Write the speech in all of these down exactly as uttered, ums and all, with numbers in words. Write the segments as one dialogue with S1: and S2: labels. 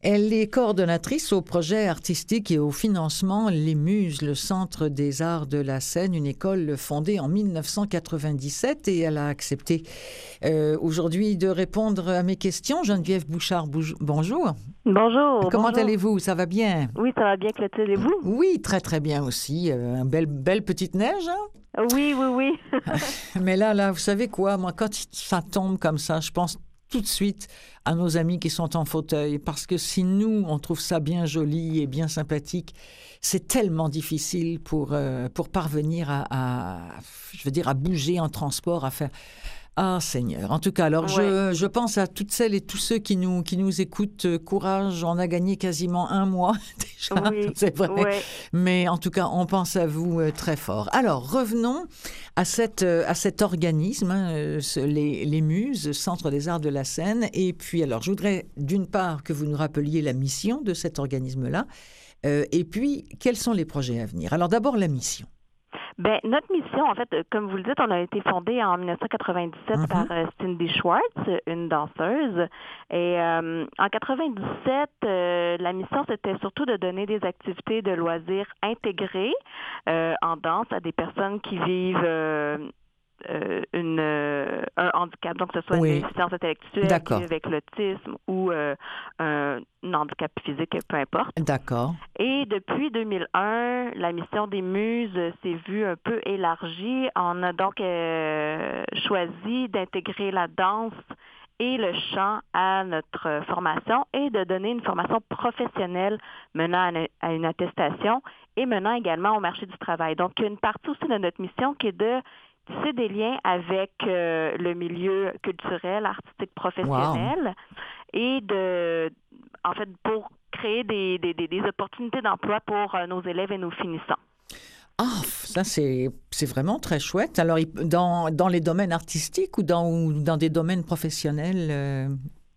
S1: Elle est coordonnatrice au projet artistique et au financement Les Muses, le Centre des arts de la Seine, une école fondée en mille neuf cent quatre-vingt-dix-sept, et elle a accepté euh, aujourd'hui de répondre à mes questions. Geneviève Bouchard, bonjour.
S2: Bonjour.
S1: Comment
S2: bonjour.
S1: allez-vous? Ça va bien?
S2: Oui, ça va bien, Clotilde, et vous?
S1: Oui, très très bien aussi. Euh, une belle, belle petite neige, hein?
S2: Oui, oui, oui.
S1: Mais là, là, vous savez quoi? Moi, quand ça tombe comme ça, je pense tout de suite à nos amis qui sont en fauteuil, parce que si nous, on trouve ça bien joli et bien sympathique, c'est tellement difficile pour, euh, pour parvenir à, à, je veux dire, à bouger en transport, à faire... Ah, Seigneur. En tout cas, alors, ouais. je, je pense à toutes celles et tous ceux qui nous, qui nous écoutent. Courage, on a gagné quasiment un mois déjà,
S2: oui,
S1: c'est vrai.
S2: Ouais.
S1: Mais en tout cas, on pense à vous euh, très fort. Alors, revenons à, cette, euh, à cet organisme, hein, euh, les, les Muses, Centre des arts de la Seine. Et puis, alors, je voudrais d'une part que vous nous rappeliez la mission de cet organisme-là. Euh, et puis, quels sont les projets à venir? Alors, d'abord, la mission.
S2: Ben, notre mission, en fait, comme vous le dites, on a été fondé en dix-neuf cent quatre-vingt-dix-sept mm-hmm. par euh, Cindy Schwartz, une danseuse. Et euh, en quatre-vingt-dix-sept, euh, la mission, c'était surtout de donner des activités de loisirs intégrées euh, en danse à des personnes qui vivent... Euh, Euh, une, euh, un handicap, donc que ce soit oui. une déficience intellectuelle avec l'autisme ou euh, un, un handicap physique, peu importe.
S1: D'accord.
S2: Et depuis deux mille un, la mission des Muses s'est vue un peu élargie. On a donc euh, choisi d'intégrer la danse et le chant à notre formation et de donner une formation professionnelle menant à une attestation et menant également au marché du travail. Donc, il y a une partie aussi de notre mission qui est de tisser des liens avec euh, le milieu culturel, artistique, professionnel wow. et de, en fait, pour créer des, des, des, des opportunités d'emploi pour euh, nos élèves et nos finissants.
S1: Ah, ça, c'est, c'est vraiment très chouette. Alors, dans, dans les domaines artistiques ou dans, ou dans des domaines professionnels euh...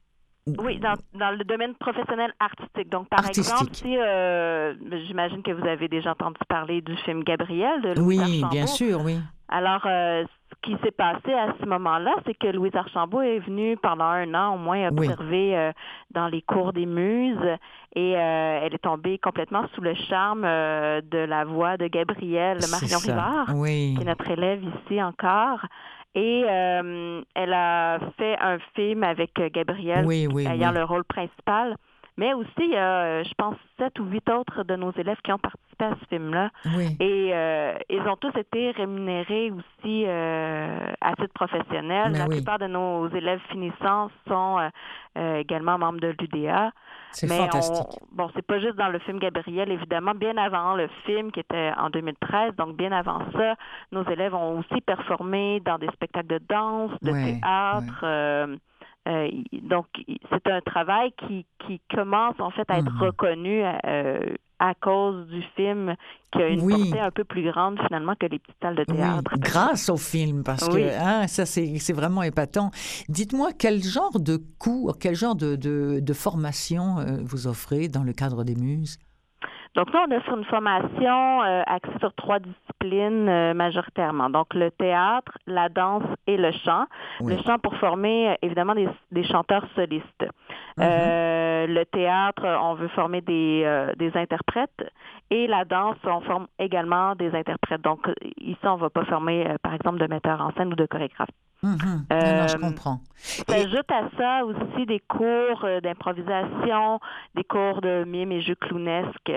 S2: Oui, dans, dans le domaine professionnel artistique. Donc, par
S1: artistique.
S2: exemple, si euh, j'imagine que vous avez déjà entendu parler du film Gabriel de Louise
S1: Oui,
S2: Archambault.
S1: bien sûr, oui.
S2: Alors, euh, ce qui s'est passé à ce moment-là, c'est que Louise Archambault est venue pendant un an au moins observer oui. euh, dans les cours des Muses et euh, elle est tombée complètement sous le charme euh, de la voix de Gabriel Marion Rivard,
S1: oui.
S2: qui est notre élève ici encore. Et euh, elle a fait un film avec Gabriel
S1: oui, oui,
S2: ayant
S1: oui.
S2: le rôle principal. Mais aussi, il y a, je pense, sept ou huit autres de nos élèves qui ont participé à ce film-là.
S1: Oui.
S2: Et euh, ils ont tous été rémunérés aussi euh, à titre professionnel.
S1: Mais
S2: La
S1: oui.
S2: plupart de nos élèves finissants sont euh, euh, également membres de l'U D A.
S1: C'est
S2: Mais
S1: fantastique.
S2: On, bon, c'est pas juste dans le film Gabriel, évidemment. Bien avant le film, qui était en deux mille treize, donc bien avant ça, nos élèves ont aussi performé dans des spectacles de danse, de
S1: oui,
S2: théâtre.
S1: Oui.
S2: Euh, Euh, donc, c'est un travail qui, qui commence en fait à être mmh. reconnu euh, à cause du film qui a une
S1: oui.
S2: portée un peu plus grande finalement que les petites salles de théâtre.
S1: Oui, grâce au film, parce
S2: oui.
S1: que hein, ça, c'est, c'est vraiment épatant. Dites-moi, quel genre de cours, quel genre de, de, de formation euh, vous offrez dans le cadre des Muses?
S2: Donc, nous, on offre une formation euh, axée sur trois disciplines euh, majoritairement. Donc, le théâtre, la danse et le chant. Oui. Le chant pour former, euh, évidemment, des, des chanteurs solistes. Mm-hmm. Euh, le théâtre, on veut former des, euh, des interprètes. Et la danse, on forme également des interprètes. Donc, ici, on ne va pas former, euh, par exemple, de metteurs en scène ou de chorégraphes.
S1: Mm-hmm. Euh, non, non, je comprends.
S2: S'ajoute à ça aussi des cours euh, d'improvisation, des cours de mime et jeux clownesques.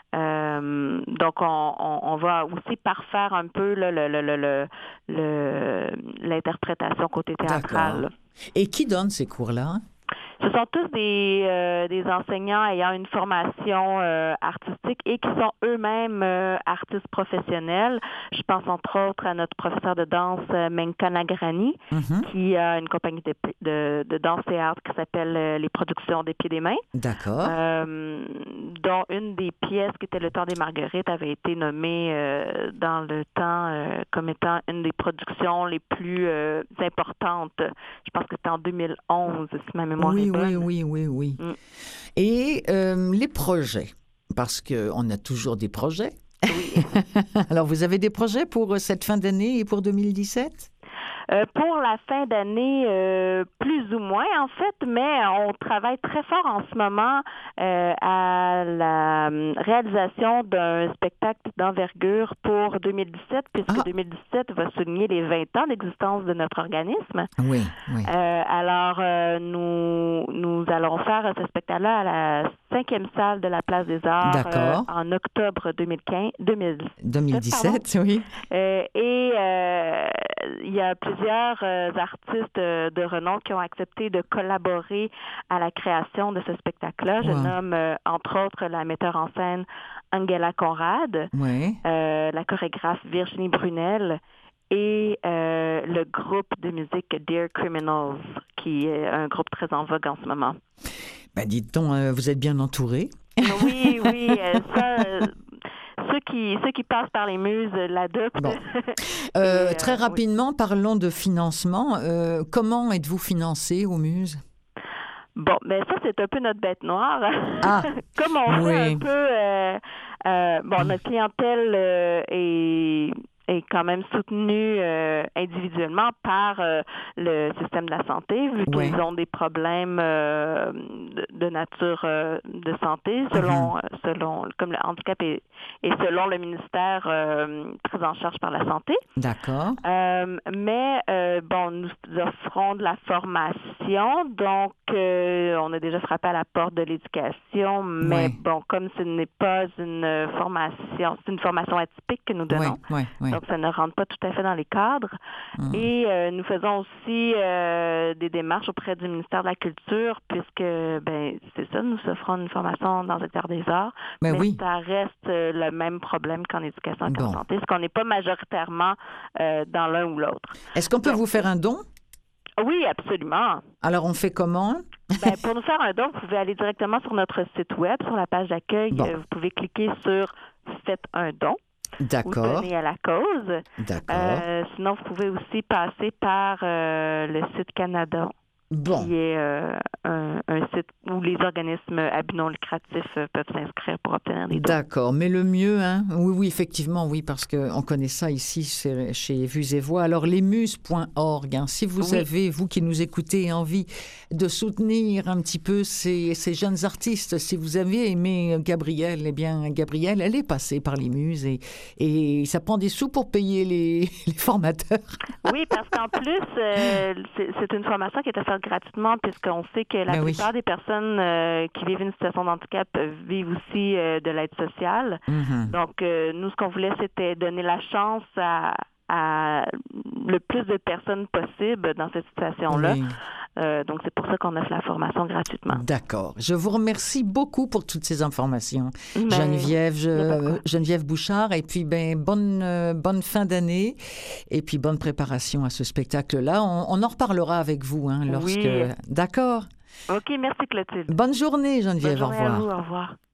S2: Euh, donc, on, on, on va aussi parfaire un peu là, le, le, le, le, le, l'interprétation côté théâtral.
S1: D'accord. Et qui donne ces cours-là?
S2: Ce sont tous des, euh, des enseignants ayant une formation euh, artistique et qui sont eux-mêmes euh, artistes professionnels. Je pense entre autres à notre professeur de danse, euh, Menka Nagrani, mm-hmm. qui a une compagnie de, de, de danse-théâtre qui s'appelle euh, Les Productions des Pieds des Mains.
S1: D'accord.
S2: Euh, dont une des pièces qui était Le Temps des Marguerites avait été nommée euh, dans le temps euh, comme étant une des productions les plus euh, importantes. Je pense que c'était en deux mille onze, si ma mémoire
S1: oui,
S2: est bonne.
S1: Oui, oui, oui, oui. Mm. Et euh, les projets, parce qu'on a toujours des projets.
S2: Oui.
S1: Alors, vous avez des projets pour cette fin d'année et pour deux mille dix-sept?
S2: Euh, pour la fin d'année, euh, plus ou moins en fait, mais on travaille très fort en ce moment euh, à la euh, réalisation d'un spectacle d'envergure pour deux mille dix-sept, puisque
S1: Ah,
S2: deux mille dix-sept va souligner les vingt ans d'existence de notre organisme.
S1: oui, oui.
S2: Euh, alors, euh, nous, nous allons faire ce spectacle-là à la cinquième salle de la Place des Arts euh,
S1: D'accord.
S2: en octobre deux mille quinze, deux mille dix-sept, pardon.
S1: deux mille dix-sept, oui.
S2: Euh, et euh, il y a plusieurs euh, artistes euh, de renom qui ont accepté de collaborer à la création de ce spectacle-là. Je
S1: Wow.
S2: nomme, euh, entre autres, la metteur en scène Angela Conrad,
S1: Oui.
S2: euh, la chorégraphe Virginie Brunel et euh, le groupe de musique Dear Criminals, qui est un groupe très en vogue en ce moment.
S1: Ben, dites-donc, euh, vous êtes bien entouré.
S2: Oui, oui, euh, ça... euh, Ceux qui, ceux qui passent par les muses l'adoptent.
S1: Bon. Euh,
S2: Et,
S1: très
S2: euh,
S1: rapidement, oui. Parlons de financement. Euh, comment êtes-vous financé aux Muses?
S2: Bon, ben ça, c'est un peu notre bête noire.
S1: Ah,
S2: Comme on
S1: oui.
S2: fait un peu... Euh, euh, bon, notre clientèle euh, est... est quand même soutenue euh, individuellement par euh, le système de la santé, vu
S1: Ouais.
S2: qu'ils ont des problèmes euh, de, de nature euh, de santé, selon,
S1: Mm-hmm.
S2: euh, selon comme le handicap est, et selon le ministère euh, pris en charge par la santé.
S1: D'accord.
S2: Euh, mais euh, bon, nous offrons de la formation, donc euh, on a déjà frappé à la porte de l'éducation, mais
S1: Ouais.
S2: bon, comme ce n'est pas une formation, c'est une formation atypique que nous donnons.
S1: Oui, oui, oui.
S2: Donc, ça ne rentre pas tout à fait dans les cadres.
S1: Mm.
S2: Et euh, nous faisons aussi euh, des démarches auprès du ministère de la Culture, puisque, ben, c'est ça, nous offrons une formation dans le secteur des arts.
S1: Mais,
S2: mais
S1: oui.
S2: ça reste euh, le même problème qu'en éducation et
S1: Bon.
S2: en santé, parce qu'on n'est pas majoritairement euh, dans l'un ou l'autre.
S1: Est-ce qu'on peut
S2: Donc,
S1: vous faire un don?
S2: Oui, absolument.
S1: Alors, on fait comment?
S2: Ben, pour nous faire un don, vous pouvez aller directement sur notre site web, sur la page d'accueil.
S1: Bon.
S2: Euh, vous pouvez cliquer sur « Faites un don ».
S1: D'accord.
S2: Ou donner à la cause.
S1: D'accord.
S2: Euh, sinon, vous pouvez aussi passer par euh, le site Canada,
S1: Bon.
S2: qui est euh, un, un site où les organismes à but non lucratif euh, peuvent s'inscrire pour obtenir des dons.
S1: D'accord, mais le mieux, hein? Oui, oui, effectivement, oui, parce qu'on connaît ça ici chez, chez Vues et Voix. Alors, lesmuses point org, hein, si vous
S2: Oui.
S1: avez, vous qui nous écoutez, envie de soutenir un petit peu ces, ces jeunes artistes, si vous avez aimé Gabrielle, eh bien, Gabrielle, elle est passée par les Muses et, et ça prend des sous pour payer les, les formateurs.
S2: Oui, parce qu'en plus, euh, c'est, c'est une formation qui est offerte gratuitement, puisqu'on sait que la
S1: Ben oui.
S2: plupart des personnes euh, qui vivent une situation de handicap euh, vivent aussi euh, de l'aide sociale.
S1: Mhm.
S2: Donc, euh, nous, ce qu'on voulait, c'était donner la chance à, à le plus de personnes possible dans cette situation-là.
S1: Oui.
S2: Euh, donc, c'est pour ça qu'on offre la formation gratuitement.
S1: D'accord. Je vous remercie beaucoup pour toutes ces informations,
S2: Mais,
S1: Geneviève,
S2: y a pas de
S1: je-
S2: quoi.
S1: Geneviève Bouchard. Et puis, ben, bonne, euh, bonne fin d'année et puis bonne préparation à ce spectacle-là. On, on en reparlera avec vous, hein, lorsque...
S2: Oui.
S1: D'accord.
S2: OK, merci Clotilde.
S1: Bonne journée, Geneviève.
S2: Bonne journée
S1: Au revoir.
S2: à vous. Au revoir.